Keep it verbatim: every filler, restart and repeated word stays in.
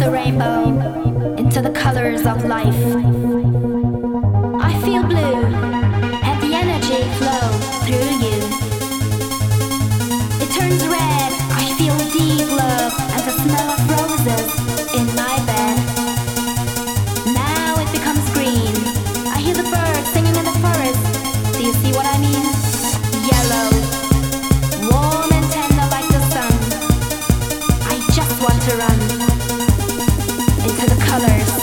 the rainbow into the colors of life. I feel blue, and the energy flow through you. It turns red, I feel deep love and the smell of roses in my bed. Now it becomes green, I hear the birds singing in the forest. Do you see what I mean? Yellow, warm and tender like the sun. I just want to run into the colors